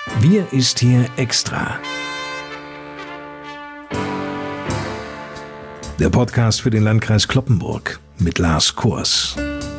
Wir ist hier extra. Der Podcast für den Landkreis Cloppenburg mit Lars Kurs.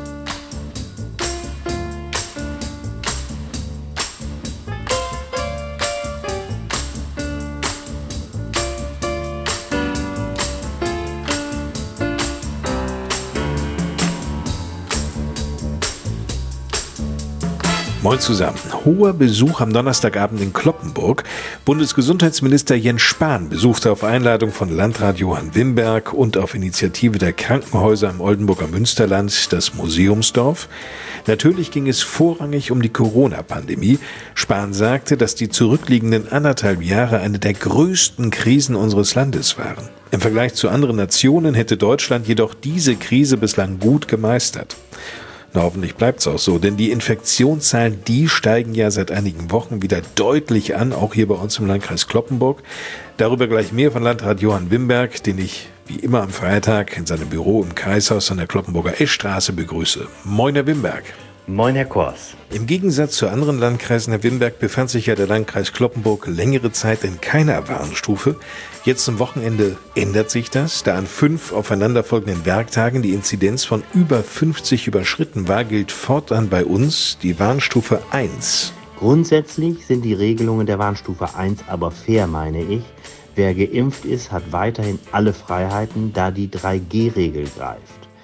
Moin zusammen. Hoher Besuch am Donnerstagabend in Cloppenburg. Bundesgesundheitsminister Jens Spahn besuchte auf Einladung von Landrat Johann Wimberg und auf Initiative der Krankenhäuser im Oldenburger Münsterland das Museumsdorf. Natürlich ging es vorrangig um die Corona-Pandemie. Spahn sagte, dass die zurückliegenden 1,5 Jahre eine der größten Krisen unseres Landes waren. Im Vergleich zu anderen Nationen hätte Deutschland jedoch diese Krise bislang gut gemeistert. Na, hoffentlich bleibt's auch so, denn die Infektionszahlen, die steigen ja seit einigen Wochen wieder deutlich an, auch hier bei uns im Landkreis Cloppenburg. Darüber gleich mehr von Landrat Johann Wimberg, den ich wie immer am Freitag in seinem Büro im Kreishaus an der Cloppenburger Eschstraße begrüße. Moin, Herr Wimberg. Moin, Herr Kors. Im Gegensatz zu anderen Landkreisen, Herr Wimberg, befand sich ja der Landkreis Cloppenburg längere Zeit in keiner Warnstufe. Jetzt zum Wochenende ändert sich das. Da an 5 aufeinanderfolgenden Werktagen die Inzidenz von über 50 überschritten war, gilt fortan bei uns die Warnstufe 1. Grundsätzlich sind die Regelungen der Warnstufe 1 aber fair, meine ich. Wer geimpft ist, hat weiterhin alle Freiheiten, da die 3G-Regel greift.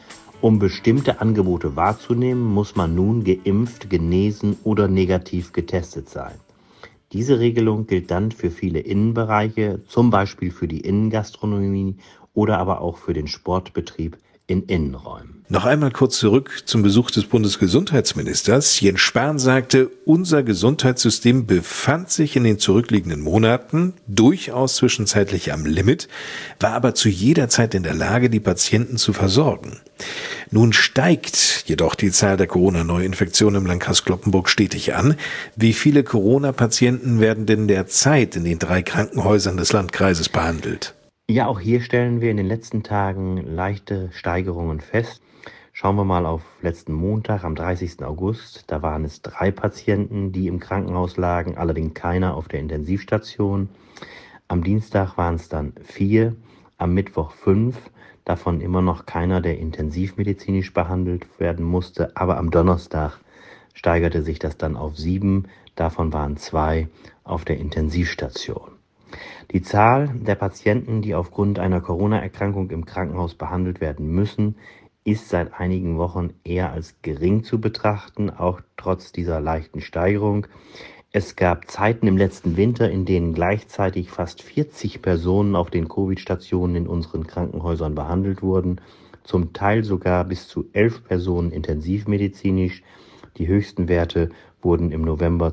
Um bestimmte Angebote wahrzunehmen, muss man nun geimpft, genesen oder negativ getestet sein. Diese Regelung gilt dann für viele Innenbereiche, zum Beispiel für die Innengastronomie oder aber auch für den Sportbetrieb in Innenräumen. Noch einmal kurz zurück zum Besuch des Bundesgesundheitsministers. Jens Spahn sagte, unser Gesundheitssystem befand sich in den zurückliegenden Monaten durchaus zwischenzeitlich am Limit, war aber zu jeder Zeit in der Lage, die Patienten zu versorgen. Nun steigt jedoch die Zahl der Corona-Neuinfektionen im Landkreis Cloppenburg stetig an. Wie viele Corona-Patienten werden denn derzeit in den 3 Krankenhäusern des Landkreises behandelt? Ja, auch hier stellen wir in den letzten Tagen leichte Steigerungen fest. Schauen wir mal auf letzten Montag, am 30. August. Da waren es 3 Patienten, die im Krankenhaus lagen, allerdings keiner auf der Intensivstation. Am Dienstag waren es dann 4, am Mittwoch 5, davon immer noch keiner, der intensivmedizinisch behandelt werden musste. Aber am Donnerstag steigerte sich das dann auf 7, davon waren 2 auf der Intensivstation. Die Zahl der Patienten, die aufgrund einer Corona-Erkrankung im Krankenhaus behandelt werden müssen, ist seit einigen Wochen eher als gering zu betrachten, auch trotz dieser leichten Steigerung. Es gab Zeiten im letzten Winter, in denen gleichzeitig fast 40 Personen auf den Covid-Stationen in unseren Krankenhäusern behandelt wurden, zum Teil sogar bis zu 11 Personen intensivmedizinisch. Die höchsten Werte wurden im November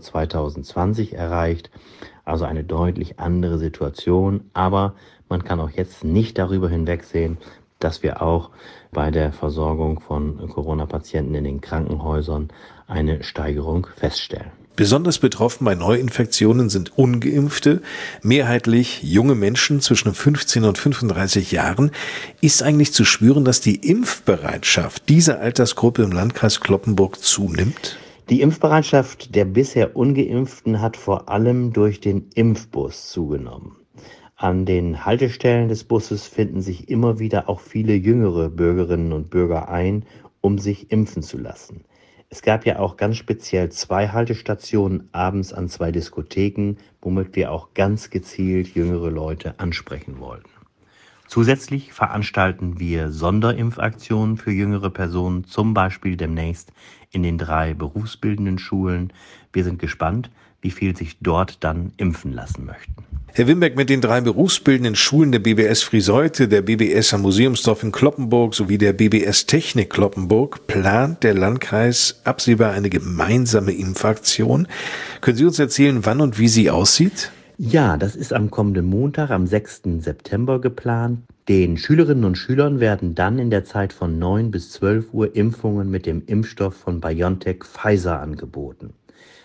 2020 erreicht, also eine deutlich andere Situation. Aber man kann auch jetzt nicht darüber hinwegsehen, dass wir auch bei der Versorgung von Corona-Patienten in den Krankenhäusern eine Steigerung feststellen. Besonders betroffen bei Neuinfektionen sind Ungeimpfte, mehrheitlich junge Menschen zwischen 15 und 35 Jahren. Ist eigentlich zu spüren, dass die Impfbereitschaft dieser Altersgruppe im Landkreis Cloppenburg zunimmt? Die Impfbereitschaft der bisher Ungeimpften hat vor allem durch den Impfbus zugenommen. An den Haltestellen des Busses finden sich immer wieder auch viele jüngere Bürgerinnen und Bürger ein, um sich impfen zu lassen. Es gab ja auch ganz speziell 2 Haltestationen abends an 2 Diskotheken, womit wir auch ganz gezielt jüngere Leute ansprechen wollten. Zusätzlich veranstalten wir Sonderimpfaktionen für jüngere Personen, zum Beispiel demnächst in den 3 berufsbildenden Schulen. Wir sind gespannt, wie viel sich dort dann impfen lassen möchten. Herr Wimberg, mit den 3 berufsbildenden Schulen der BBS Frieseute, der BBS am Museumsdorf in Cloppenburg sowie der BBS Technik Cloppenburg plant der Landkreis absehbar eine gemeinsame Impfaktion. Können Sie uns erzählen, wann und wie sie aussieht? Ja, das ist am kommenden Montag, am 6. September geplant. Den Schülerinnen und Schülern werden dann in der Zeit von 9 bis 12 Uhr Impfungen mit dem Impfstoff von BioNTech Pfizer angeboten.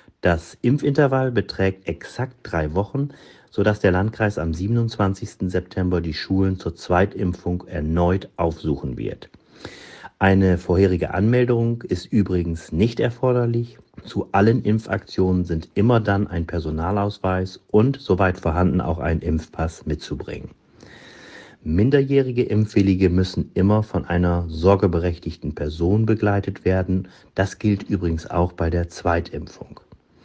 Das Impfintervall beträgt exakt 3 Wochen, sodass der Landkreis am 27. September die Schulen zur Zweitimpfung erneut aufsuchen wird. Eine vorherige Anmeldung ist übrigens nicht erforderlich. Zu allen Impfaktionen sind immer dann ein Personalausweis und, soweit vorhanden, auch ein Impfpass mitzubringen. Minderjährige Impfwillige müssen immer von einer sorgeberechtigten Person begleitet werden. Das gilt übrigens auch bei der Zweitimpfung.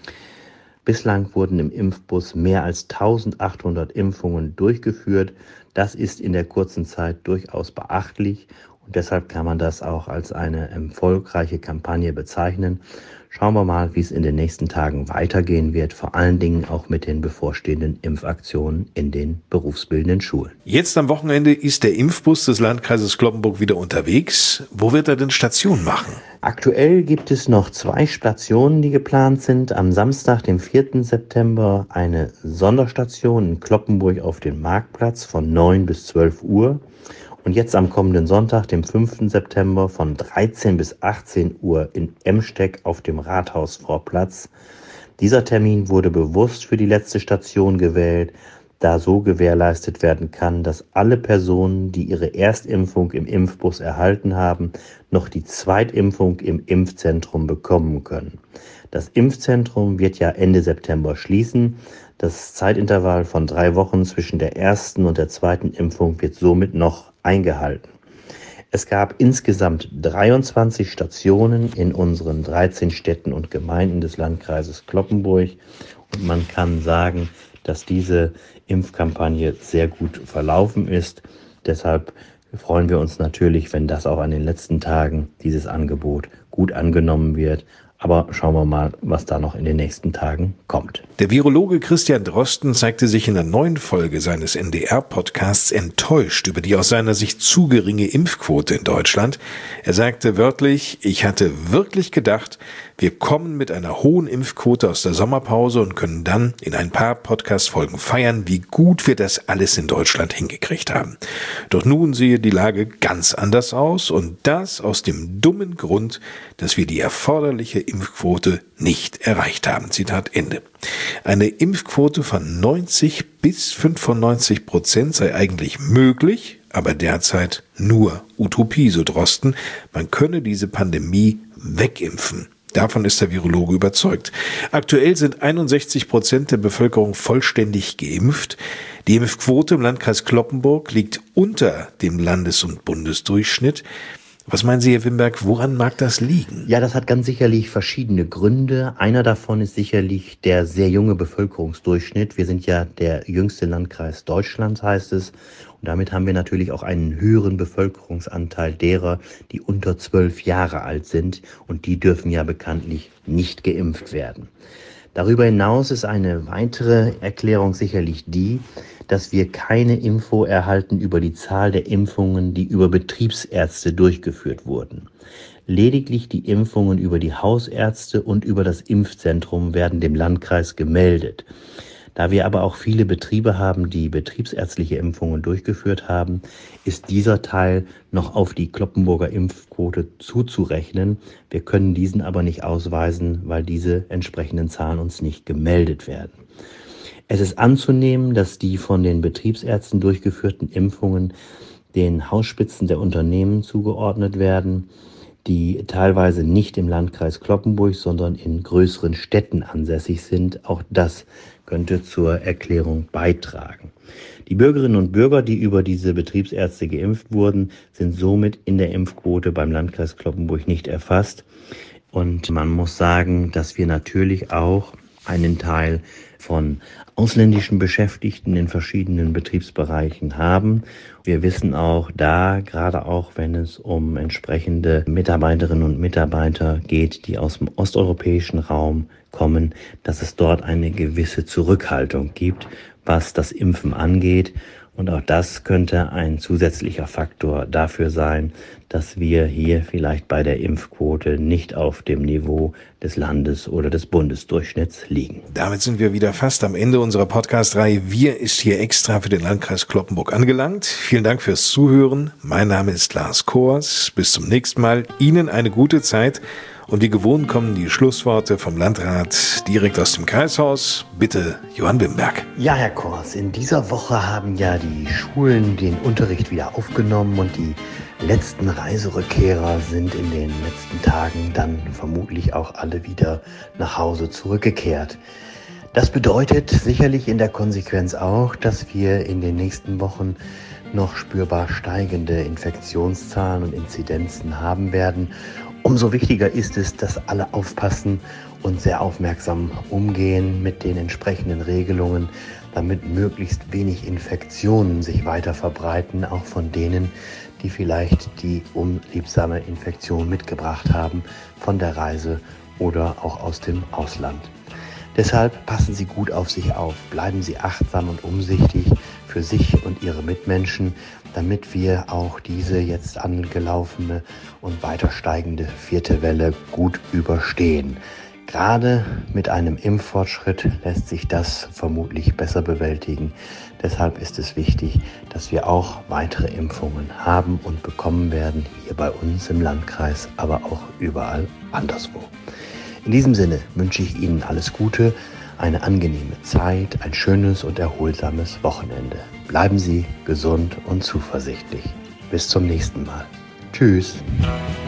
Bislang wurden im Impfbus mehr als 1800 Impfungen durchgeführt. Das ist in der kurzen Zeit durchaus beachtlich und deshalb kann man das auch als eine erfolgreiche Kampagne bezeichnen. Schauen wir mal, wie es in den nächsten Tagen weitergehen wird, vor allen Dingen auch mit den bevorstehenden Impfaktionen in den berufsbildenden Schulen. Jetzt am Wochenende ist der Impfbus des Landkreises Cloppenburg wieder unterwegs. Wo wird er denn Station machen? Aktuell gibt es noch 2 Stationen, die geplant sind. Am Samstag, dem 4. September, eine Sonderstation in Cloppenburg auf dem Marktplatz von 9 bis 12 Uhr. Und jetzt am kommenden Sonntag, dem 5. September, von 13 bis 18 Uhr in Emsteck auf dem Rathausvorplatz. Dieser Termin wurde bewusst für die letzte Station gewählt, da so gewährleistet werden kann, dass alle Personen, die ihre Erstimpfung im Impfbus erhalten haben, noch die Zweitimpfung im Impfzentrum bekommen können. Das Impfzentrum wird ja Ende September schließen. Das Zeitintervall von 3 Wochen zwischen der ersten und der zweiten Impfung wird somit noch eingehalten. Es gab insgesamt 23 Stationen in unseren 13 Städten und Gemeinden des Landkreises Cloppenburg und man kann sagen, dass diese Impfkampagne sehr gut verlaufen ist. Deshalb freuen wir uns natürlich, wenn das auch an den letzten Tagen dieses Angebot gut angenommen wird. Aber schauen wir mal, was da noch in den nächsten Tagen kommt. Der Virologe Christian Drosten zeigte sich in der neuen Folge seines NDR-Podcasts enttäuscht über die aus seiner Sicht zu geringe Impfquote in Deutschland. Er sagte wörtlich, ich hatte wirklich gedacht, wir kommen mit einer hohen Impfquote aus der Sommerpause und können dann in ein paar Podcast-Folgen feiern, wie gut wir das alles in Deutschland hingekriegt haben. Doch nun sehe die Lage ganz anders aus und das aus dem dummen Grund, dass wir die erforderliche Impfquote nicht erreicht haben. Zitat Ende. Eine Impfquote von 90 bis 95% sei eigentlich möglich, aber derzeit nur Utopie, so Drosten. Man könne diese Pandemie wegimpfen. Davon ist der Virologe überzeugt. Aktuell sind 61% der Bevölkerung vollständig geimpft. Die Impfquote im Landkreis Cloppenburg liegt unter dem Landes- und Bundesdurchschnitt. Was meinen Sie, Herr Wimberg, woran mag das liegen? Ja, das hat ganz sicherlich verschiedene Gründe. Einer davon ist sicherlich der sehr junge Bevölkerungsdurchschnitt. Wir sind ja der jüngste Landkreis Deutschlands, heißt es. Und damit haben wir natürlich auch einen höheren Bevölkerungsanteil derer, die unter 12 Jahre alt sind. Und die dürfen ja bekanntlich nicht geimpft werden. Darüber hinaus ist eine weitere Erklärung sicherlich die, dass wir keine Info erhalten über die Zahl der Impfungen, die über Betriebsärzte durchgeführt wurden. Lediglich die Impfungen über die Hausärzte und über das Impfzentrum werden dem Landkreis gemeldet. Da wir aber auch viele Betriebe haben, die betriebsärztliche Impfungen durchgeführt haben, ist dieser Teil noch auf die Cloppenburger Impfquote zuzurechnen. Wir können diesen aber nicht ausweisen, weil diese entsprechenden Zahlen uns nicht gemeldet werden. Es ist anzunehmen, dass die von den Betriebsärzten durchgeführten Impfungen den Hausspitzen der Unternehmen zugeordnet werden, die teilweise nicht im Landkreis Cloppenburg, sondern in größeren Städten ansässig sind. Auch das könnte zur Erklärung beitragen. Die Bürgerinnen und Bürger, die über diese Betriebsärzte geimpft wurden, sind somit in der Impfquote beim Landkreis Cloppenburg nicht erfasst. Und man muss sagen, dass wir natürlich auch einen Teil von ausländischen Beschäftigten in verschiedenen Betriebsbereichen haben. Wir wissen auch da, gerade auch wenn es um entsprechende Mitarbeiterinnen und Mitarbeiter geht, die aus dem osteuropäischen Raum kommen, dass es dort eine gewisse Zurückhaltung gibt, was das Impfen angeht. Und auch das könnte ein zusätzlicher Faktor dafür sein, dass wir hier vielleicht bei der Impfquote nicht auf dem Niveau des Landes- oder des Bundesdurchschnitts liegen. Damit sind wir wieder fast am Ende unserer Podcast-Reihe Wir ist hier extra für den Landkreis Cloppenburg angelangt. Vielen Dank fürs Zuhören. Mein Name ist Lars Kors. Bis zum nächsten Mal. Ihnen eine gute Zeit. Und wie gewohnt kommen die Schlussworte vom Landrat direkt aus dem Kreishaus. Bitte, Johann Wimberg. Ja, Herr Kors, in dieser Woche haben ja die Schulen den Unterricht wieder aufgenommen und die letzten Reiserückkehrer sind in den letzten Tagen dann vermutlich auch alle wieder nach Hause zurückgekehrt. Das bedeutet sicherlich in der Konsequenz auch, dass wir in den nächsten Wochen noch spürbar steigende Infektionszahlen und Inzidenzen haben werden. Umso wichtiger ist es, dass alle aufpassen und sehr aufmerksam umgehen mit den entsprechenden Regelungen, damit möglichst wenig Infektionen sich weiter verbreiten, auch von denen, die vielleicht die unliebsame Infektion mitgebracht haben von der Reise oder auch aus dem Ausland. Deshalb passen Sie gut auf sich auf, bleiben Sie achtsam und umsichtig für sich und Ihre Mitmenschen, damit wir auch diese jetzt angelaufene und weiter steigende 4. Welle gut überstehen. Gerade mit einem Impffortschritt lässt sich das vermutlich besser bewältigen. Deshalb ist es wichtig, dass wir auch weitere Impfungen haben und bekommen werden, hier bei uns im Landkreis, aber auch überall anderswo. In diesem Sinne wünsche ich Ihnen alles Gute, eine angenehme Zeit, ein schönes und erholsames Wochenende. Bleiben Sie gesund und zuversichtlich. Bis zum nächsten Mal. Tschüss.